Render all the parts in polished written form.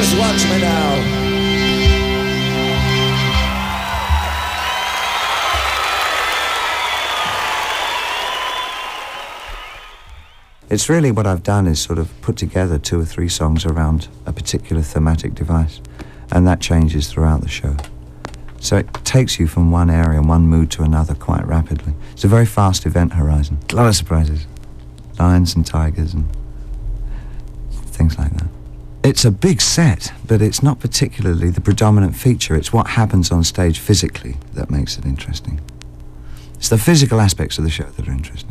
Just watch me now. It's really what I've done is sort of put together 2 or 3 songs around a particular thematic device, and that changes throughout the show. So it takes you from one area and one mood to another quite rapidly. It's a very fast event horizon. A lot of surprises. Lions and tigers and things like that. It's a big set, but it's not particularly the predominant feature. It's what happens on stage physically that makes it interesting. It's the physical aspects of the show that are interesting.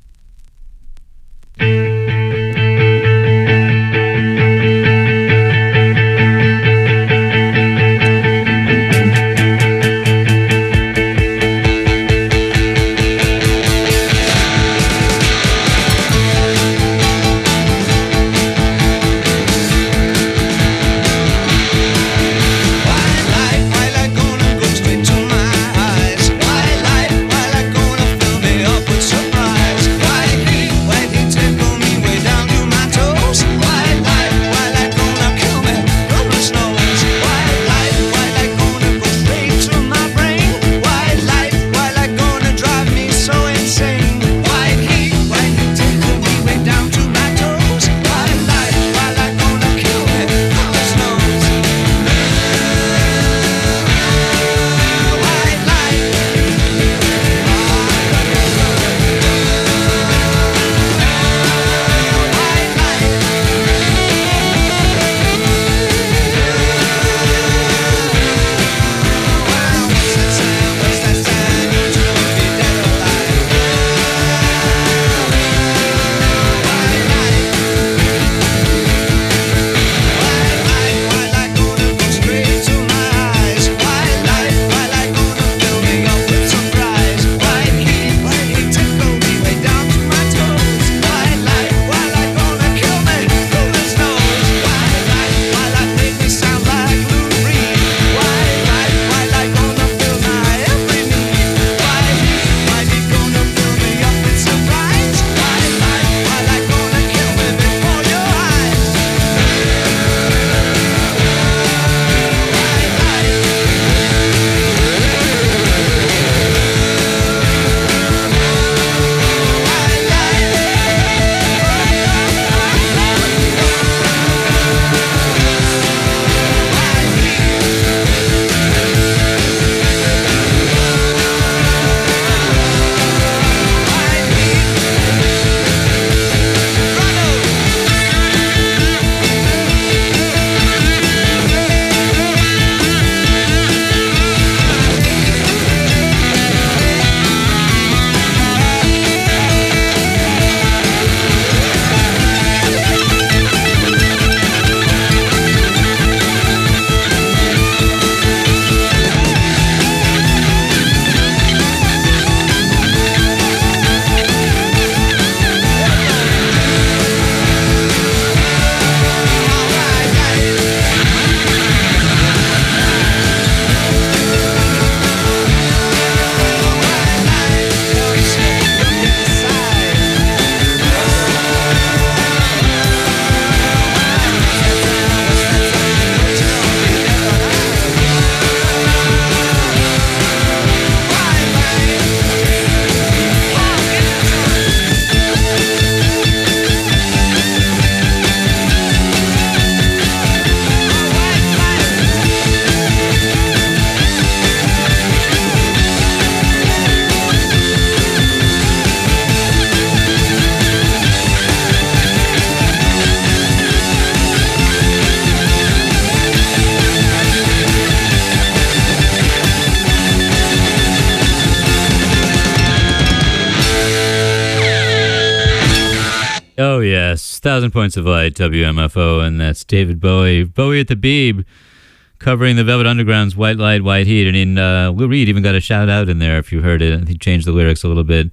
Oh, yes. 1,000 Points of Light, WMFO, and that's David Bowie. Bowie at the Beeb, covering the Velvet Underground's White Light, White Heat. Lou Reed even got a shout-out in there if you heard it. He changed the lyrics a little bit.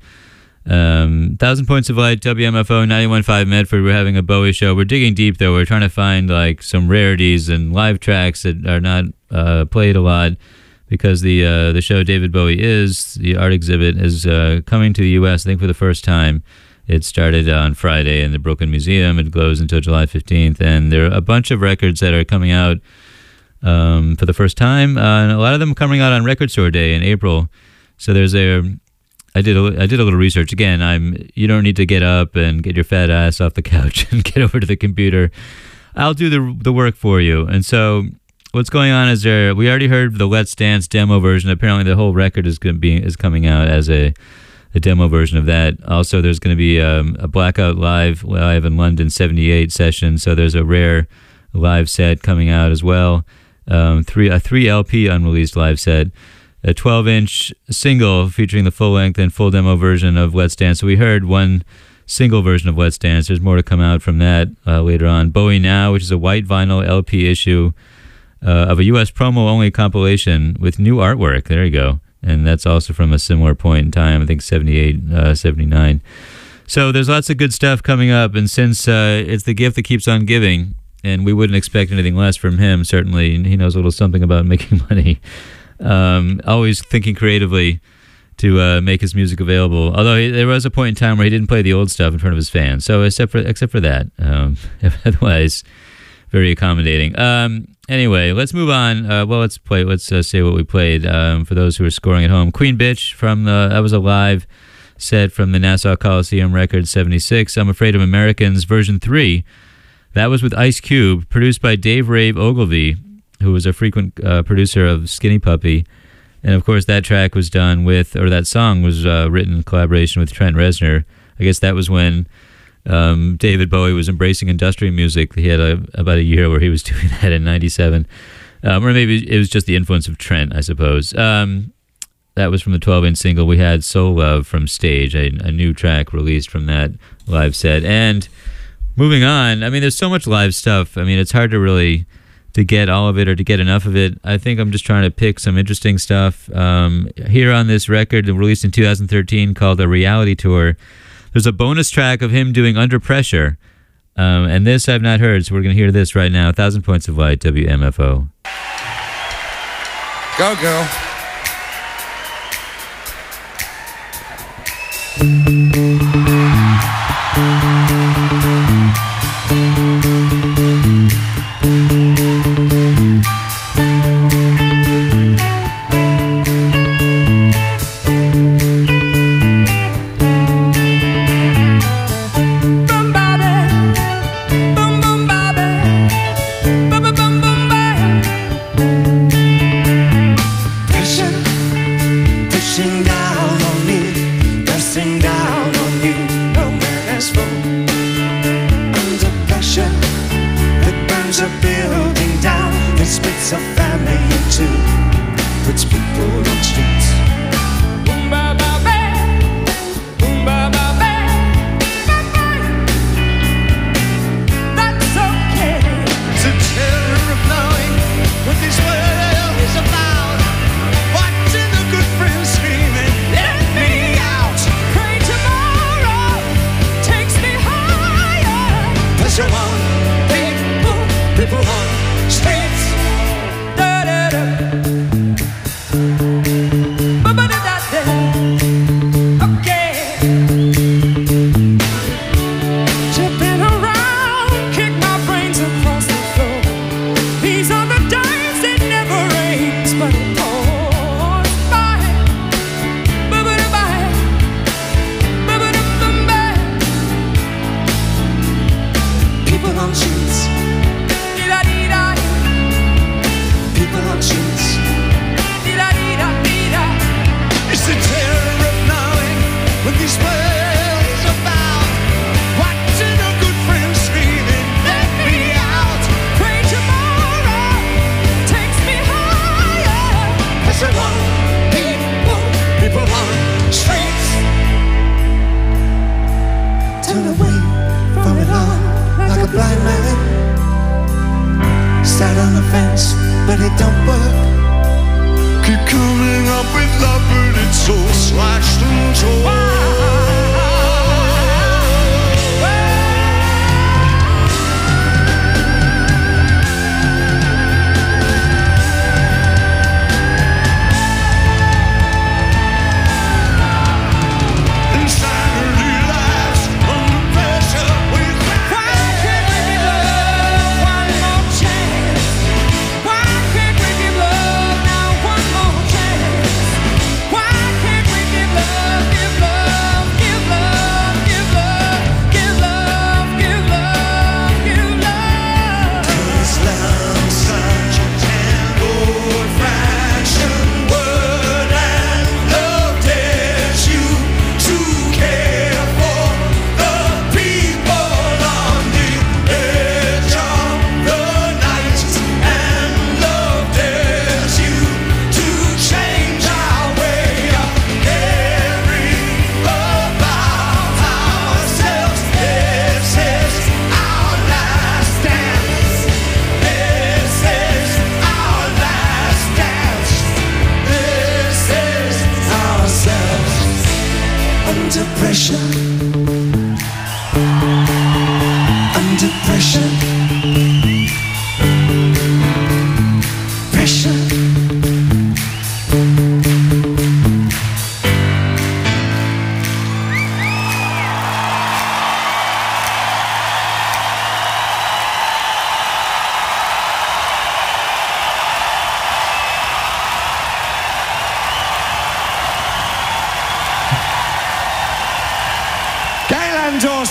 1,000 Points of Light, WMFO, 91.5 Medford. We're having a Bowie show. We're digging deep, though. We're trying to find some rarities and live tracks that are not played a lot, because the show David Bowie Is, the art exhibit, is coming to the U.S., I think, for the first time. It started on Friday in the Brooklyn Museum. It goes until July 15th. And there are a bunch of records that are coming out for the first time. And a lot of them coming out on Record Store Day in April. So I did a little research. Again, you don't need to get up and get your fat ass off the couch and get over to the computer. I'll do the work for you. And so what's going on is we already heard the Let's Dance demo version. Apparently the whole record is coming out as a demo version of that. Also, there's going to be a Blackout Live in London 78 session. So there's a rare live set coming out as well. A 3 LP unreleased live set. A 12-inch single featuring the full-length and full demo version of Let's Dance. So we heard one single version of Let's Dance. There's more to come out from that later on. Bowie Now, which is a white vinyl LP issue of a U.S. promo-only compilation with new artwork. There you go. And that's also from a similar point in time, I think 78, 79. So there's lots of good stuff coming up, and since it's the gift that keeps on giving, and we wouldn't expect anything less from him, certainly, he knows a little something about making money. Always thinking creatively to make his music available. Although there was a point in time where he didn't play the old stuff in front of his fans. So except for that, otherwise very accommodating. Anyway, let's move on. Let's say what we played for those who are scoring at home. Queen Bitch that was a live set from the Nassau Coliseum record 76. I'm Afraid of Americans version 3. That was with Ice Cube, produced by Dave Rave Ogilvy, who was a frequent producer of Skinny Puppy. And of course that track was done that song was written in collaboration with Trent Reznor. I guess that was when David Bowie was embracing industrial music. He had about a year where he was doing that in 97. Or maybe it was just the influence of Trent, I suppose. That was from the 12-inch single. We had Soul Love from Stage, a new track released from that live set. And moving on, I mean, there's so much live stuff. I mean, it's hard to get all of it or to get enough of it. I think I'm just trying to pick some interesting stuff. Here on this record, released in 2013, called A Reality Tour, there's a bonus track of him doing Under Pressure. And this I've not heard, so we're going to hear this right now. 1,000 Points of Light, WMFO. Go, girl.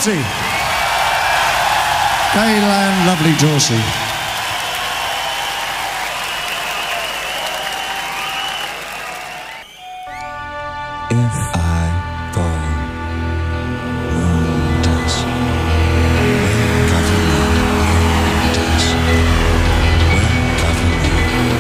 Dorsey. Gayland, lovely Dorsey. If I fall, moon dust will cover me. Moon dust will cover me.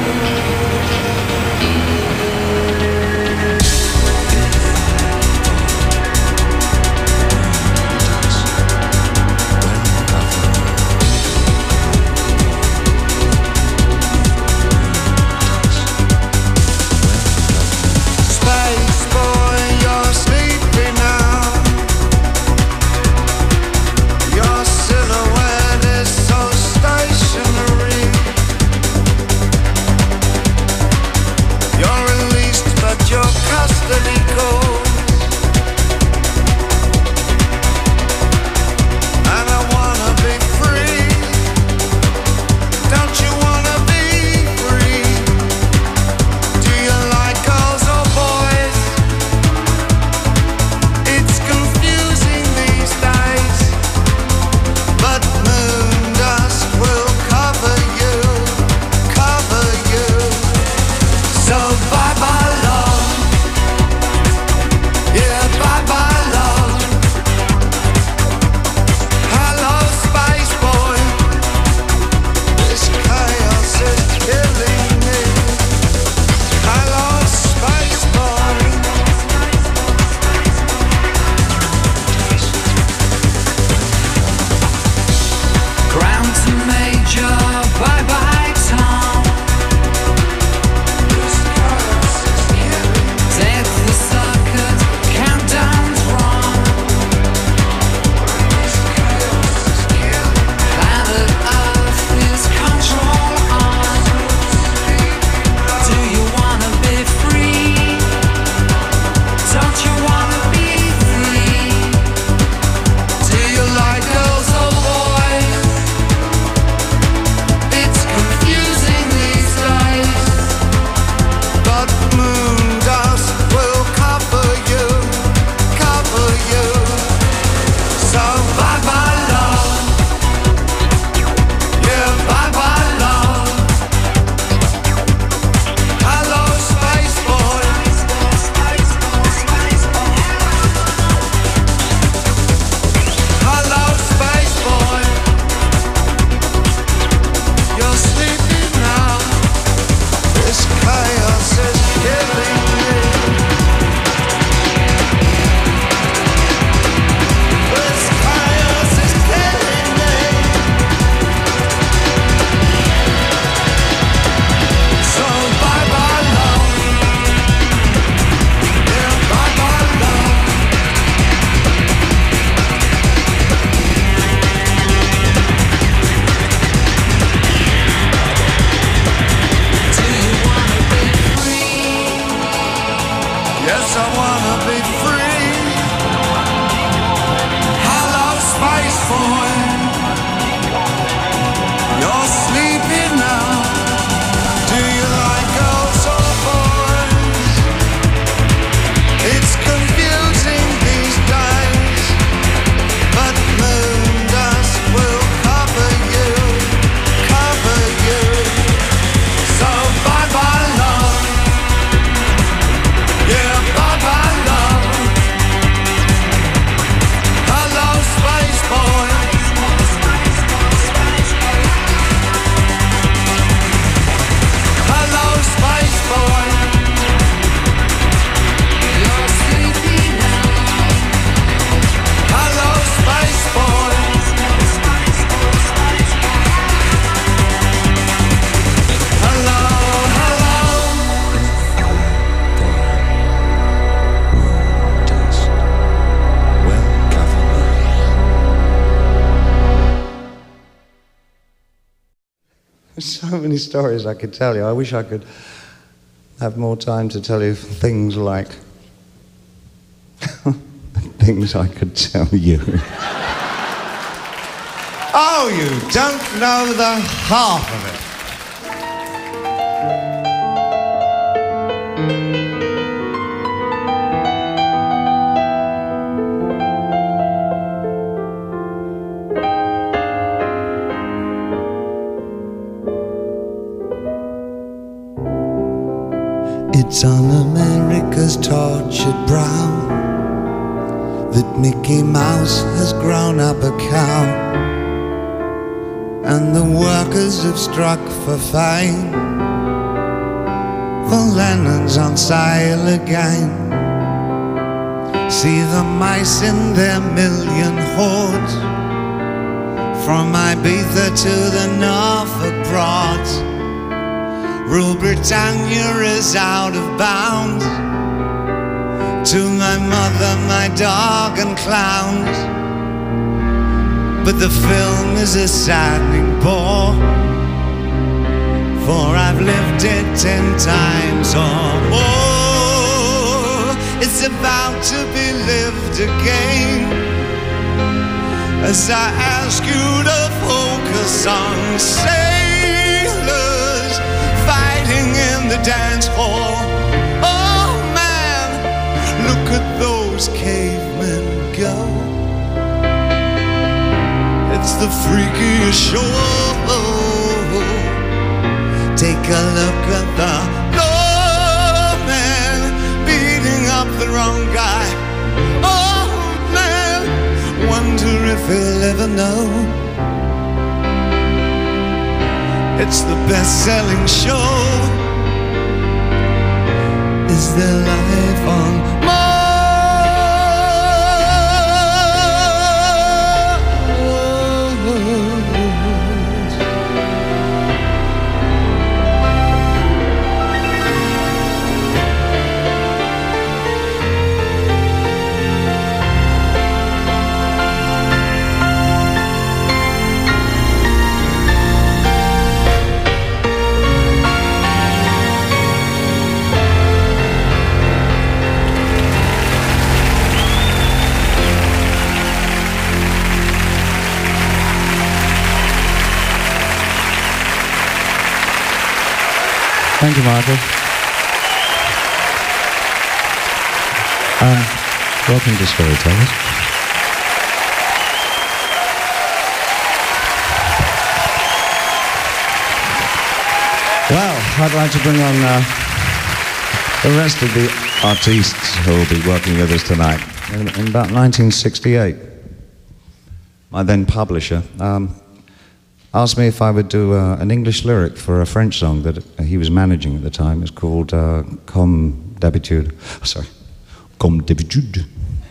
There's so many stories I could tell you. I wish I could have more time to tell you things like things I could tell you. Oh, you don't know the half of it. It's on America's tortured brow that Mickey Mouse has grown up a cow, and the workers have struck for fame, for Lennon's on sale again. See the mice in their million hordes, from Ibiza to the Norfolk Broads. Rule Britannia is out of bounds, to my mother, my dog and clowns. But the film is a saddening bore, for I've lived it 10 times or more. It's about to be lived again, as I ask you to focus on sailors fighting in the dance hall. Oh man, look at those cavemen go. It's the freakiest show. Take a look at the lawman beating up the wrong guy. Oh man, wonder if he'll ever know. It's the best-selling show. Is there life on Mars? Thank you, Michael. Welcome to Storytellers. Well, I'd like to bring on the rest of the artists who will be working with us tonight. In about 1968, my then publisher asked me if I would do an English lyric for a French song that he was managing at the time. It's called Comme d'habitude. Sorry, Comme d'habitude.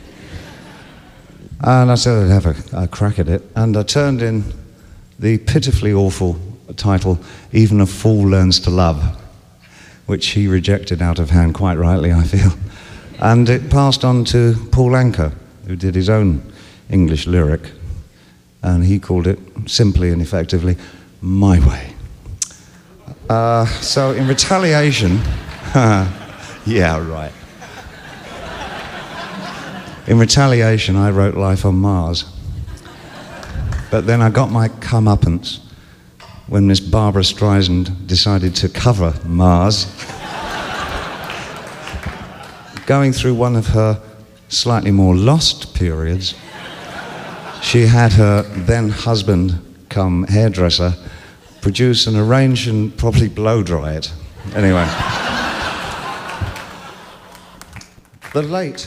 And I said I'd have a crack at it. And I turned in the pitifully awful title, Even a Fool Learns to Love, which he rejected out of hand, quite rightly, I feel. And it passed on to Paul Anka, who did his own English lyric. And he called it, simply and effectively, My Way. So in retaliation, yeah, right. In retaliation, I wrote Life on Mars. But then I got my comeuppance when Miss Barbara Streisand decided to cover Mars. Going through one of her slightly more lost periods, she had her then husband come hairdresser produce and arrange and probably blow dry it. Anyway. The late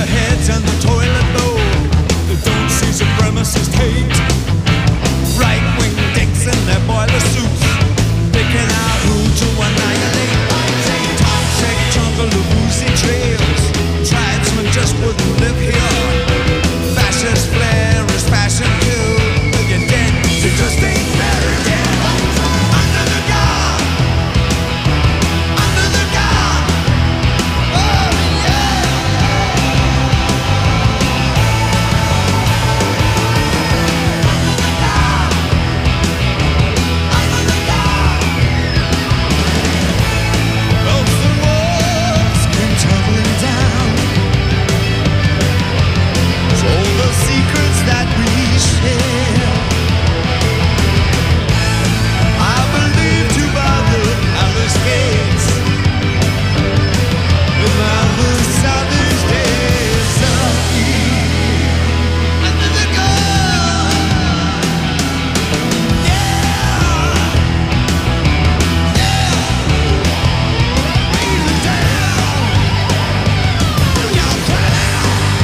heads and the toilet bowl. They don't see supremacist hate. Right-wing dicks in their boiler suits, picking out who to annihilate. Toxic jungle of oozy trails. Tribesmen just wouldn't live here. Fascist flair is fashion too. You're dead, you just ain't buried yet. Under the guard, under the guard. Oh yeah. Under the guard. Else the walls came tumbling down. All the secrets that we share, I believe to by the Alice gates, and now the savage days of Eve. Under the gun, yeah, yeah, raise it down, y'all cry out.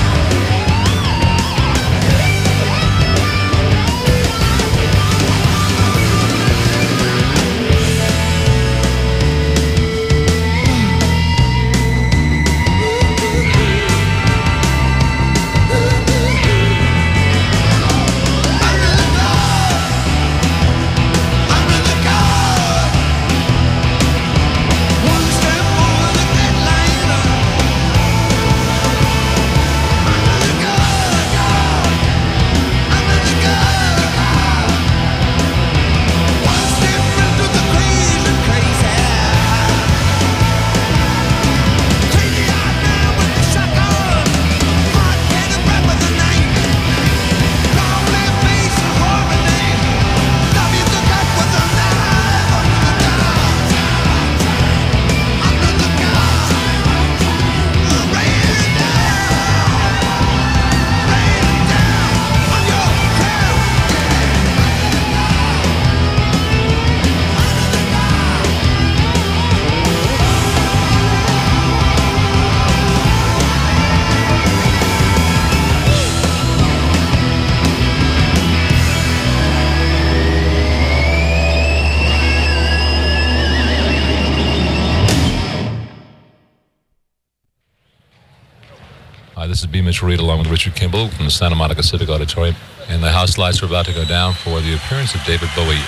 Hi, this is B. Mitchell Reed along with Richard Kimball from the Santa Monica Civic Auditorium. And the house lights are about to go down for the appearance of David Bowie.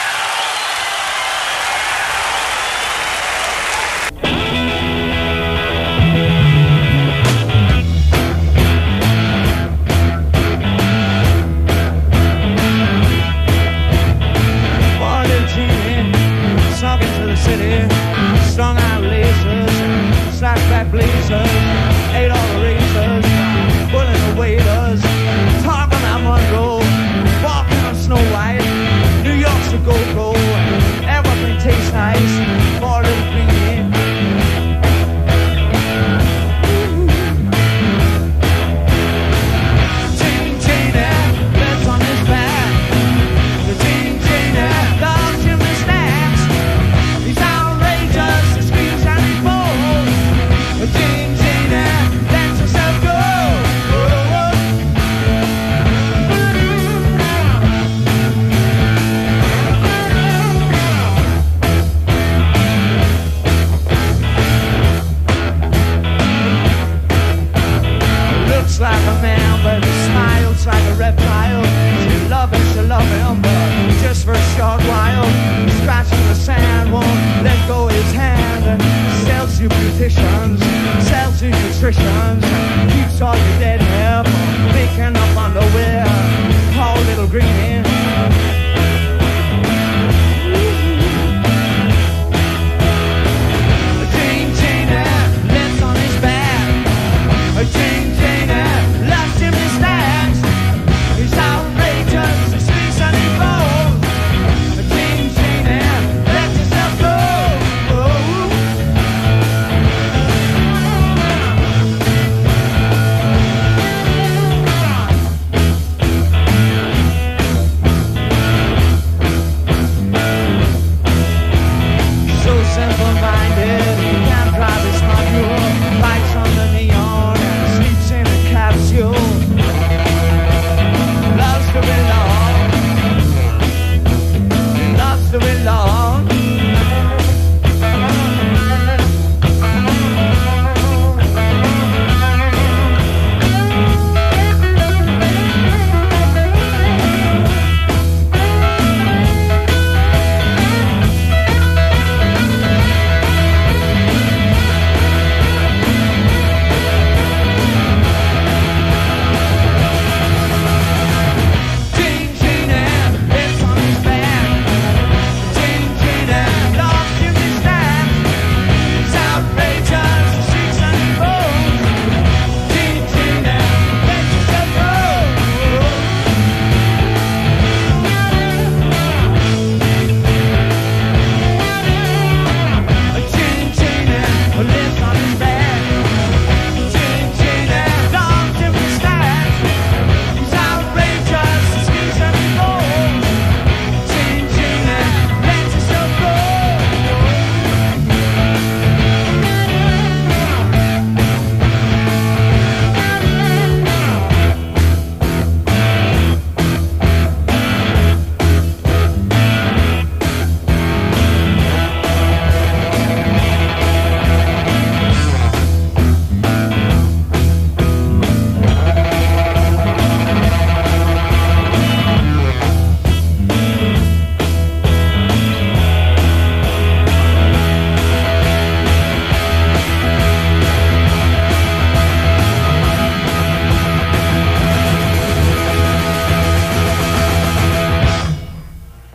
Morning team, sunk into the city, strung out laces, slashed back blazers, ate all the razors, pulling the waiters, talking about Monroe, walking on Snow White, New York's a go-go, everything tastes nice, for a little green. Jane, Jane, lives on his back. The Jane, Jane, loves him and snacks. He's outrageous, he screams and he falls. Jane, Jane, lets herself go. Looks like a man, but he smiles like a reptile. She love him, but just for a short while. Scratching the sand, won't let go his hand. Sells you beauticians, sells you nutritions, keeps all your dead hair from making up underwear. Poor little green. Jane, Jane, lives on his back. Jane, Jane, loves him in snacks. He's outrageous, he speaks and he falls. Jane, Jane, lets herself go.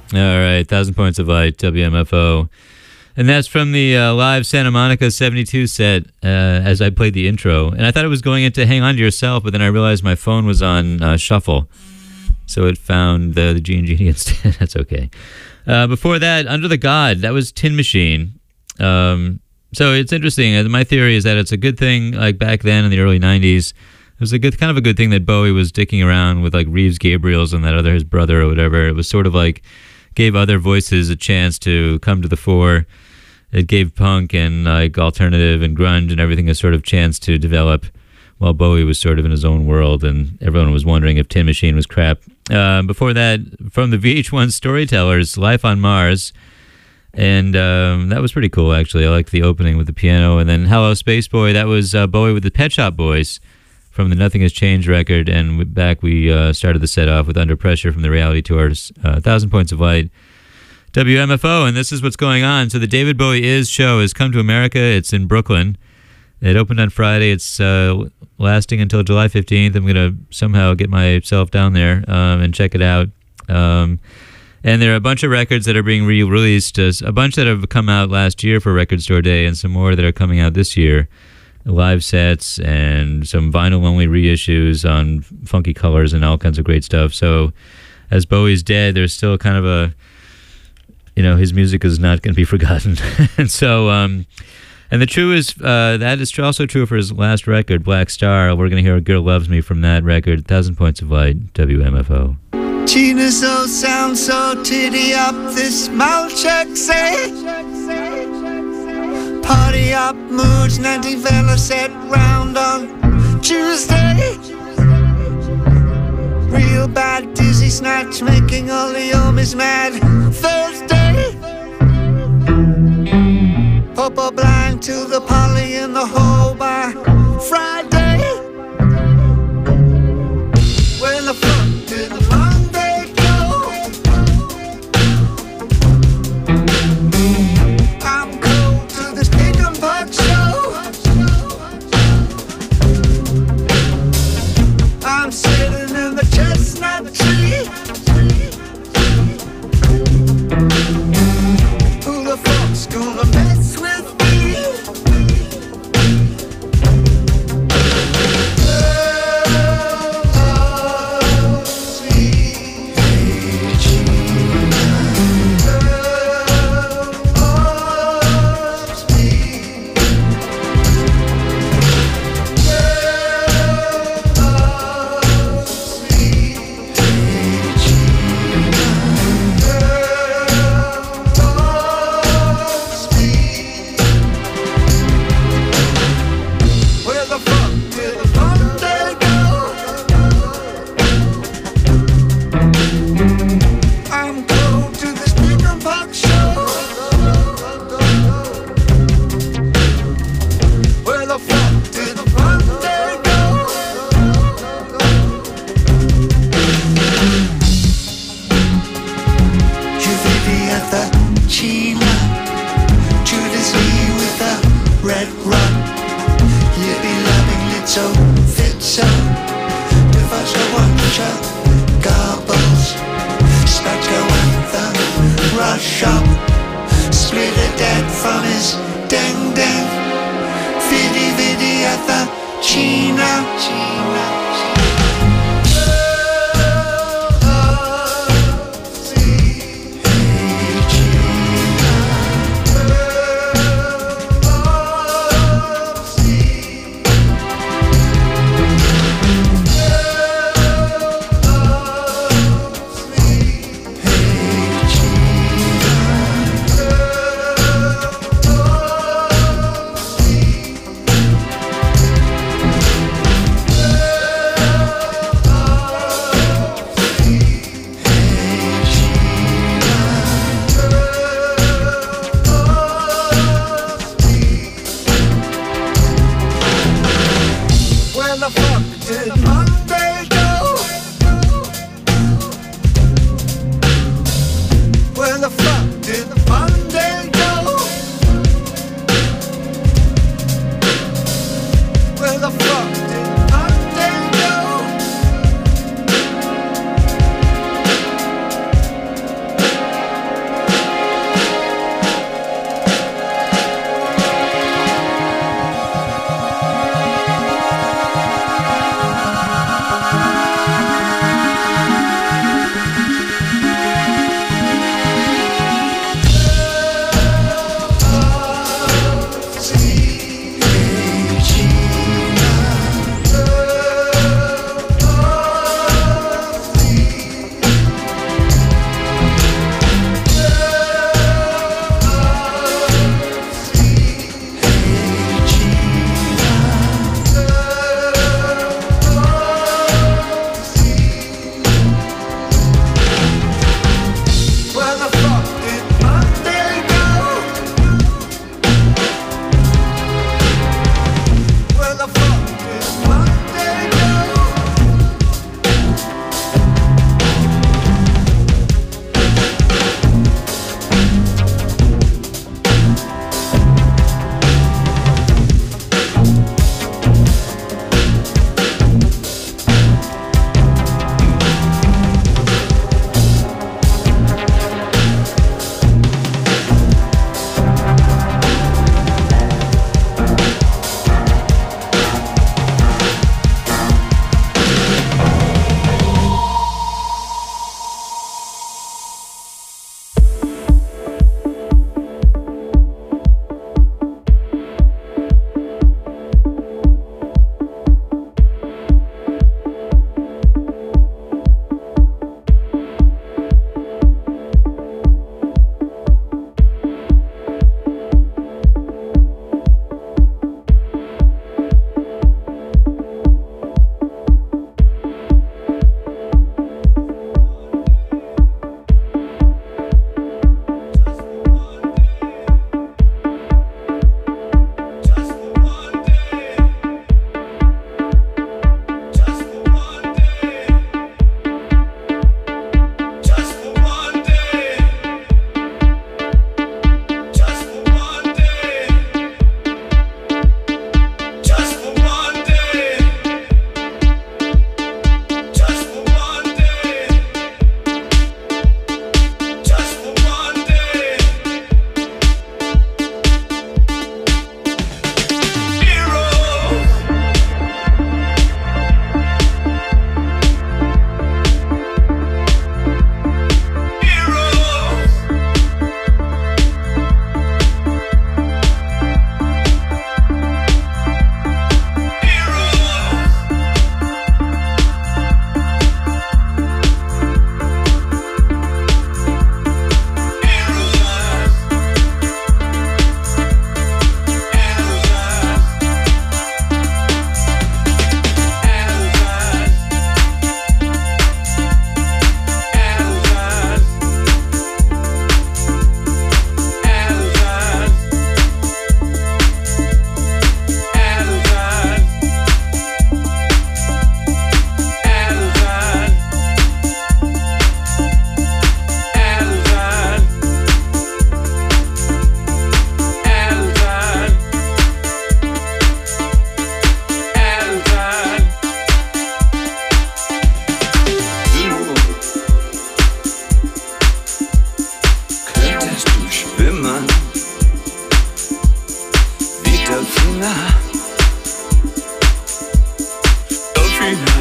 All right, 1,000 Points of Light, WMFO. And that's from the live Santa Monica 72 set as I played the intro. And I thought it was going into Hang On To Yourself, but then I realized my phone was on shuffle. So it found the Gene Genie instead. That's okay. Before that, Under the God, that was Tin Machine. So it's interesting. My theory is that it's a good thing, like back then in the early 90s, it was a good, kind of a good thing that Bowie was dicking around with like Reeves Gabriels and that other, his brother or whatever. It was sort of like, gave other voices a chance to come to the fore. It gave punk and like alternative and grunge and everything a sort of chance to develop while Bowie was sort of in his own world and everyone was wondering if Tin Machine was crap. Before that, from the VH1 Storytellers, Life on Mars. And that was pretty cool, actually. I liked the opening with the piano. And then Hello Space Boy, that was Bowie with the Pet Shop Boys from the Nothing Has Changed record. And we started the set off with Under Pressure from the Reality Tours, 1,000 Points of Light, WMFO. And this is what's going on. So the David Bowie Is show has come to America. It's in Brooklyn. It opened on Friday. It's lasting until July 15th. I'm going to somehow get myself down there and check it out. And there are a bunch of records that are being re-released, a bunch that have come out last year for Record Store Day and some more that are coming out this year. Live sets and some vinyl-only reissues on Funky Colors and all kinds of great stuff. So as Bowie's dead, there's still kind of a, his music is not going to be forgotten. And so, and the true is, that is also true for his last record, Black Star. We're going to hear A Girl Loves Me from that record, 1,000 Points of Light, WMFO. Gina's so sound so titty up, this mouth check say. Party up moods, 90 fella set round on Tuesday. Real bad dizzy snatch, making all the homies mad. Thursday, Popo blind to the poly in the hole by Friday. When the fuck did the Monday go? I'm cold to this pig and puck show. I'm sitting in the chestnut tree. Who the fuck's gonna mess with me?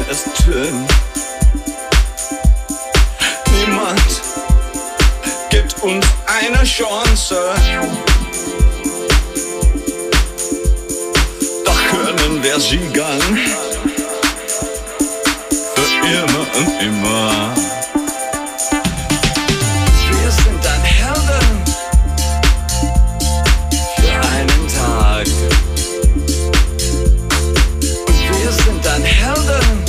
es tönt. Niemand gibt uns eine Chance. Doch können wir siegen. Für immer und immer. Wir sind dann Helden. Für einen Tag. Wir sind dann Helden.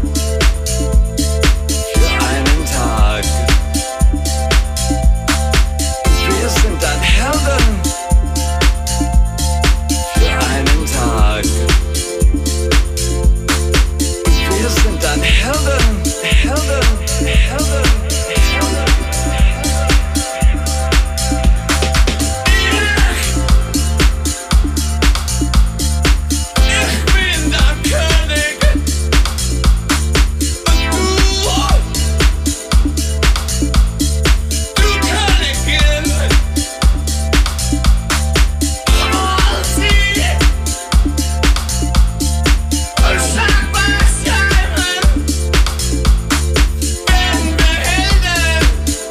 Für einen Tag. Wir sind dann Helden. Für einen Tag. Wir sind dann Helden, Helden, Helden, Helden. Ich bin der König und du Königin. All sie sag was schreiben, werden wir Helden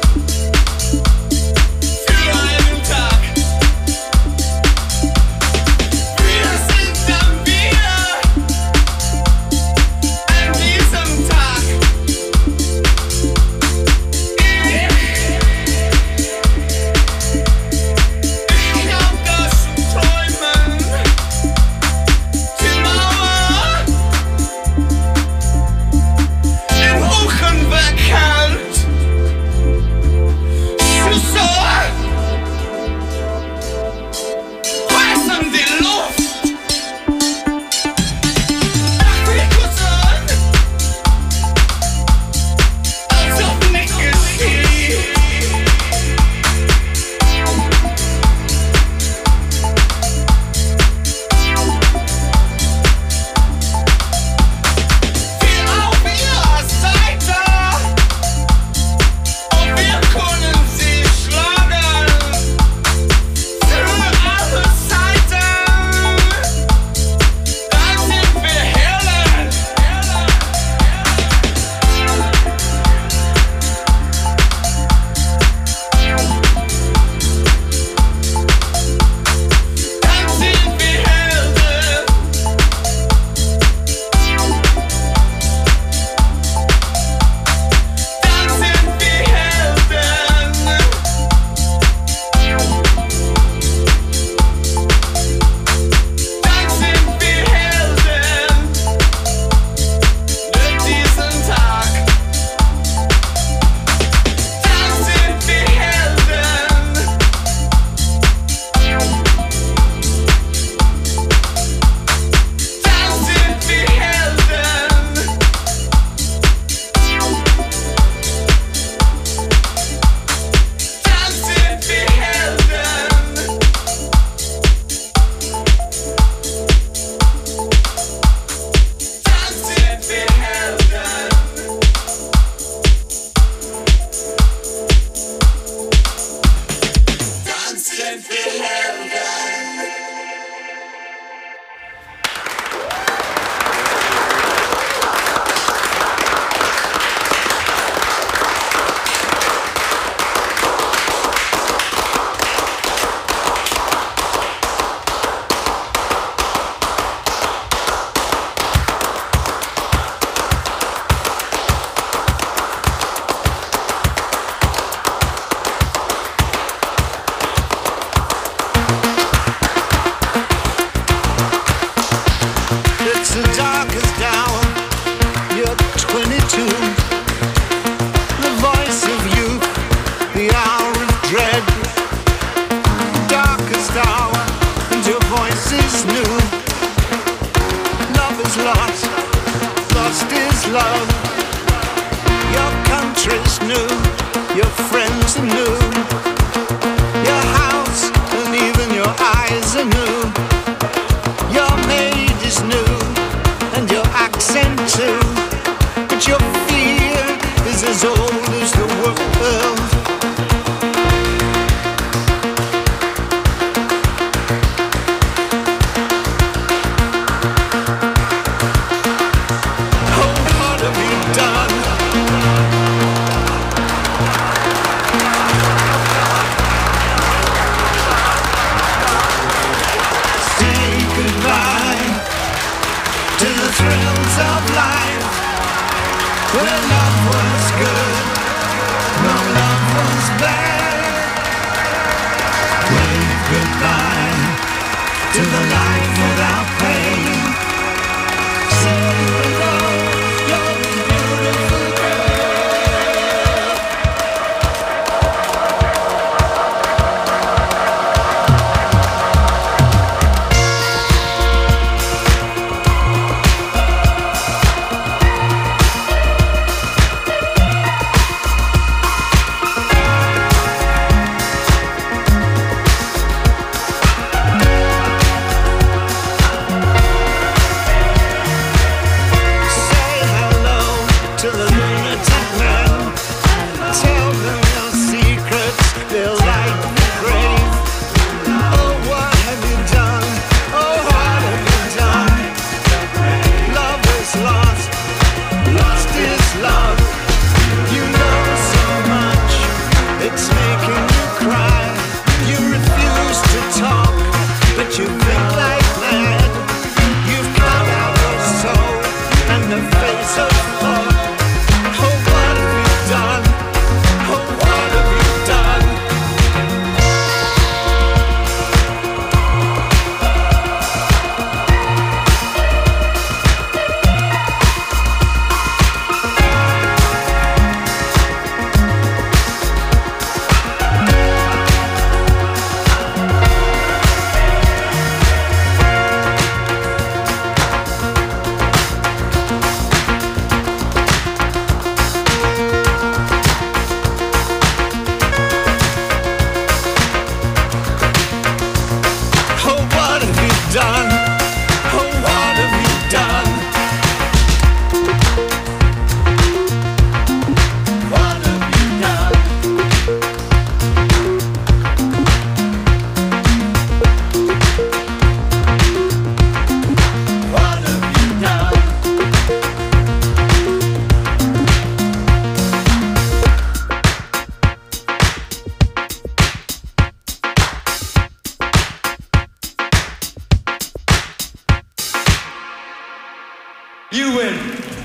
für einen Tag. Wir sind dann wieder an diesem Tag. Ich glaub, das Träumen, die Mauer in Buchenberg hält. So reißen die Luft. Ach, wie gut an, als ob nicht geschieht. Wir auf ihrer Seite und wir können sie schlagen für alle Zeiten. Dann sind wir Helden. Dann sind wir Helden. Dann sind wir Helden. Dann sind wir Helden für diesen Tag. Dann sind wir Helden. Dann sind wir Helden. Dann sind wir Helden. Dann sind wir Helden. Dann sind wir Helden. It's the darkest hour. You're 22. The voice of youth, the hour of dread. Darkest hour, and your voice is new. Love is lost, lost is love. Your country's new, your friends are new. Your house and even your eyes are new. Your maid is new, and your accent too. But your fear is as old as the world. Wholehearted Well, love was good, no love was bad. Wave goodbye to the life without pain. Say hello, you're a beautiful girl. You win.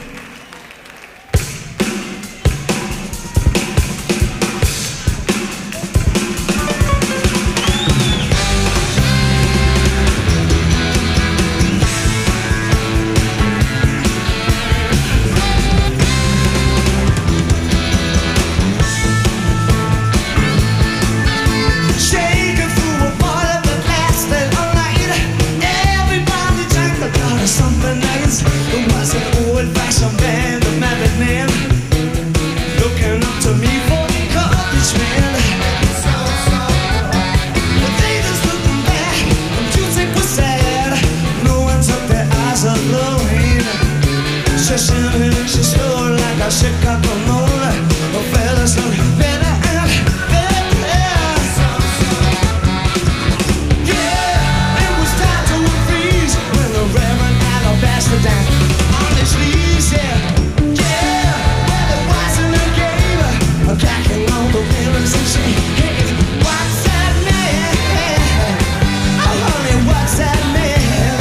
Something nice. It was an old-fashioned band, a married man, looking up to me for encouragement. But they just looking back, the music was sad. No one took their eyes off Lorraine. She shimmied and she slowed like a Chicago moon. The fellas look better and better. Yeah, it was time to freeze when the Reverend Alabaster down on his knees, yeah. Yeah, well, it wasn't a game, cracking on the windows and saying, hey, what's that man? Oh, honey, what's that man?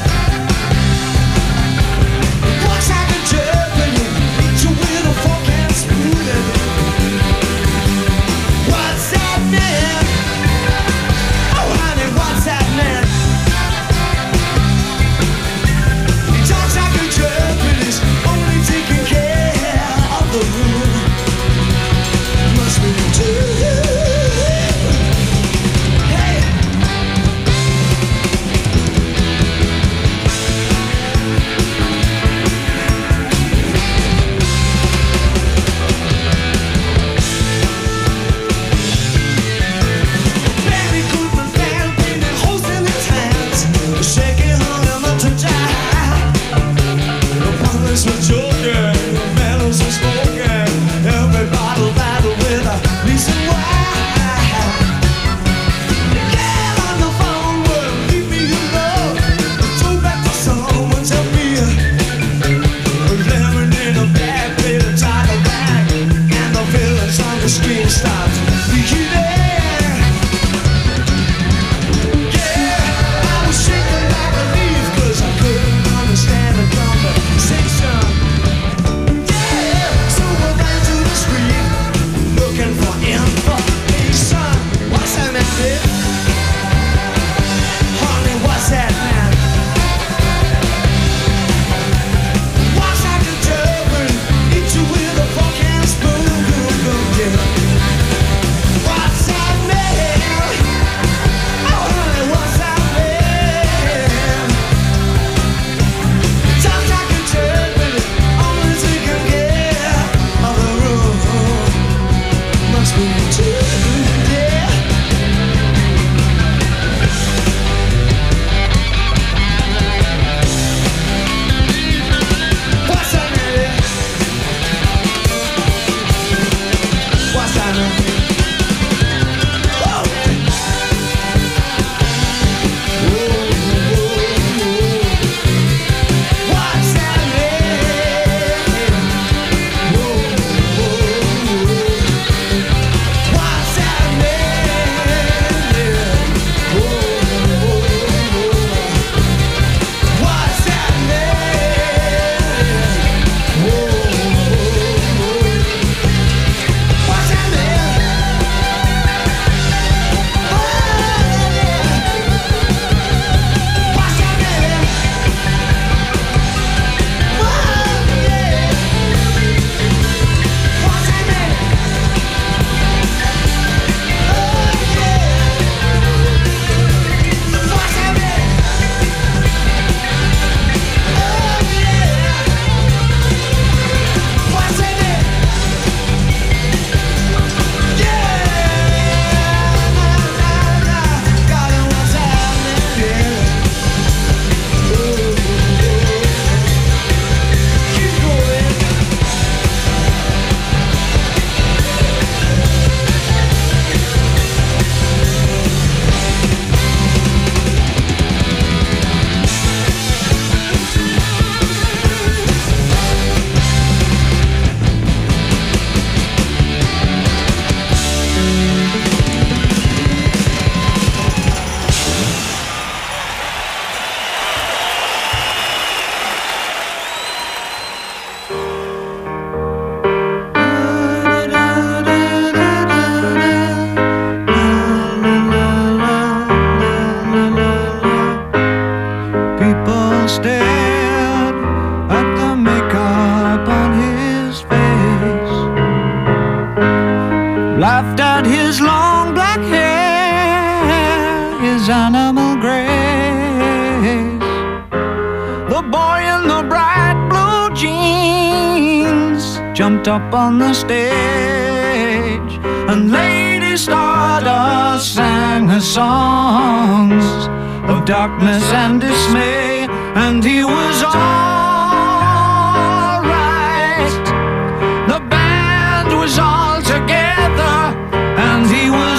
Walks like a jerk when you beat you with a fork and spoon. What's that man? Oh, honey, what's that man? He talks like a jerk when he's only taking care of the room. Must be too. Hey. Barry Goodman band, baby, hosting his hands, shaking on him up to die. The police were joking, the medals were smoking, every battle with a reason why. Get on the phone, well, leave me alone. Throw back the song, tell me. Lemon in a bag, play the title back, and the villains on the screen stopped beginning. Yeah, I was shaking like a leaf 'cause I couldn't understand the conversation. jumped up on the stage, and Lady Stardust sang her songs of darkness and dismay, and he was all right. The band was all together, and he was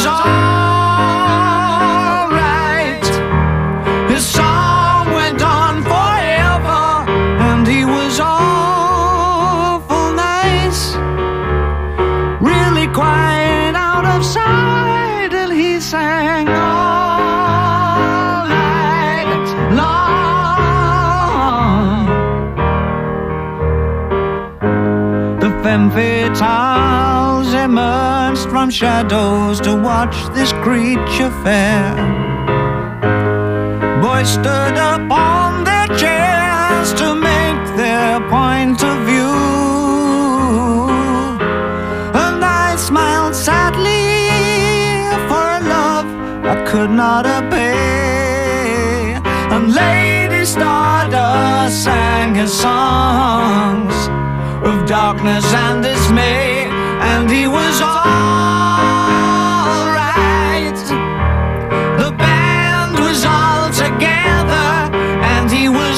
all right. His song went on forever, and he was awful nice. Really quite out of sight, and he sang all night long. The femme fatales emerged from shadows to watch this creature fair. Boys stood up on their chairs to make their point of view, and I smiled sadly for a love I could not obey. And Lady Stardust sang his songs of darkness and dismay, and he was all right. The band was all together, and he was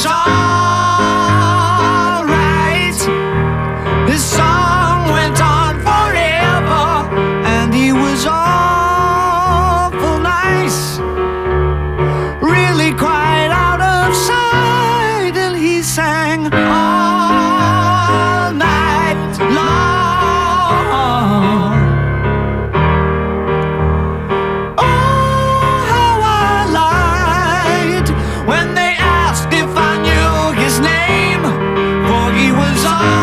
all right. His song went on forever, and he was awful nice. Really quite out of sight, and he sang all night long. Oh, how I lied when they asked if I knew his name, for he was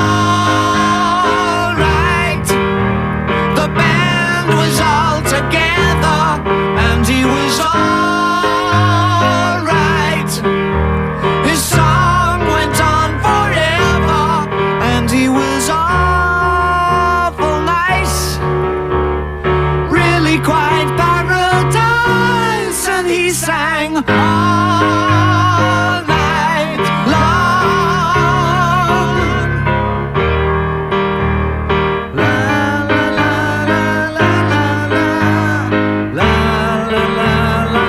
all right. The band was all together, and he was all right. His song went on forever, and he was awful nice. Really quite paradise, and he sang all night long. La la la la la la la la la la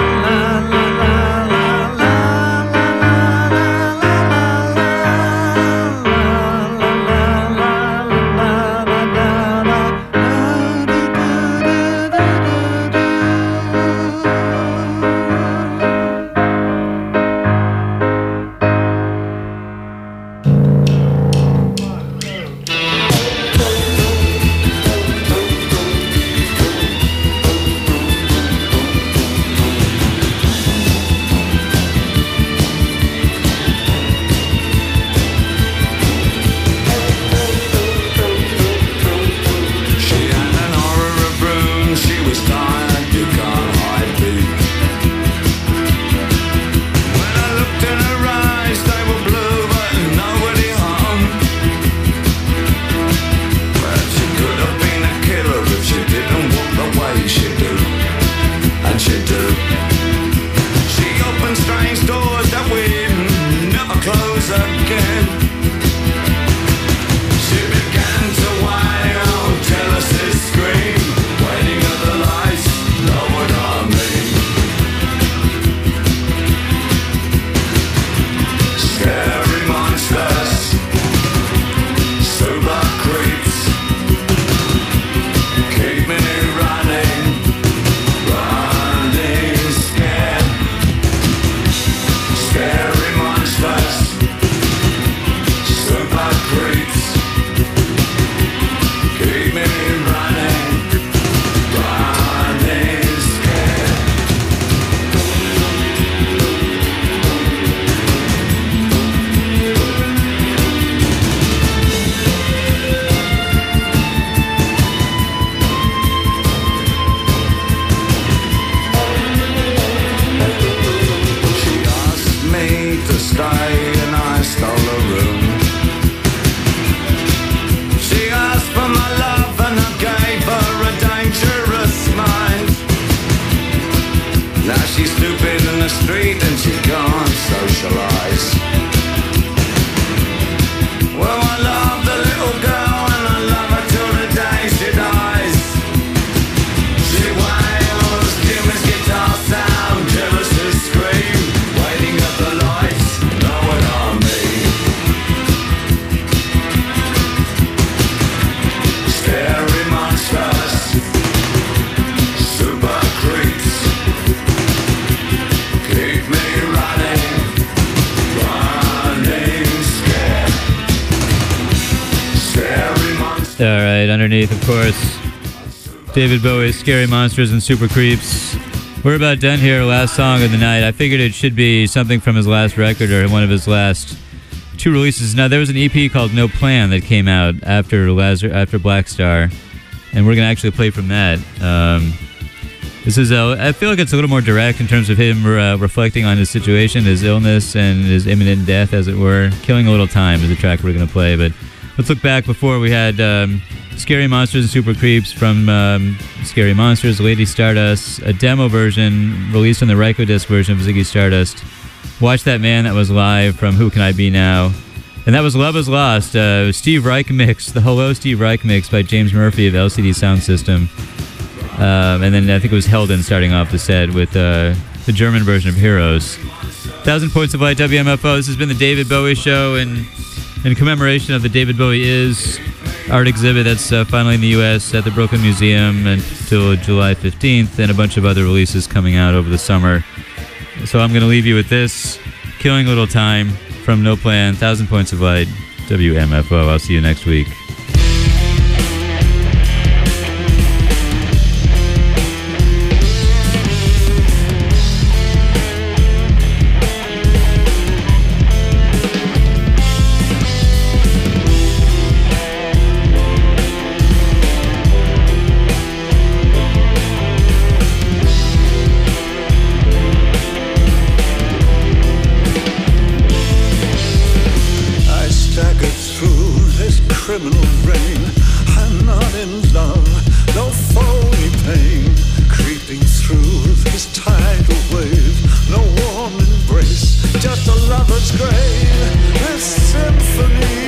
She had an aura of room, she was tired, you can't hide me. When I looked in her eyes, they were blue, but nobody home. Well, she could have been a killer if she didn't walk the way she do, and she do. She opened strange doors that we'd never close again. She began to wail, jealousy scream, waiting at the lights, know what I mean. Scary monsters, super creeps, keep me running, running scared. Scary monsters, super creeps, keep me running, running scared. She asked me to stay, and I stole a room. She asked for my love, and I gave her a dangerous mind. Now she's stupid in the street, and she can't socialize. Well, I love the little girl All right, underneath, of course, David Bowie's Scary Monsters and Super Creeps. We're about done here, last song of the night. I figured it should be something from his last record or one of his last two releases. Now, there was an EP called No Plan that came out after Black Star, and we're going to actually play from that. This is, I feel like it's a little more direct in terms of him reflecting on his situation, his illness, and his imminent death, as it were. Killing a Little Time is the track we're going to play, but let's look back before. We had Scary Monsters and Super Creeps from Scary Monsters, Lady Stardust, a demo version released on the Rykodisc version of Ziggy Stardust. Watch That Man That Was Live from Who Can I Be Now? And that was Love Is Lost, Steve Reich mix, the Hello Steve Reich mix by James Murphy of LCD Sound System. And then I think it was Helden starting off the set with the German version of Heroes. 1,000 Points of Light, WMFO. This has been the David Bowie Show, and in commemoration of the David Bowie Is art exhibit that's finally in the U.S. at the Brooklyn Museum until July 15th, and a bunch of other releases coming out over the summer. So I'm going to leave you with this, Killing Little Time from No Plan, 1,000 Points of Light, WMFO. I'll see you next week. Criminal rain, I'm not in love, no phony pain, creeping through this tidal wave, no warm embrace, just a lover's grave, this symphony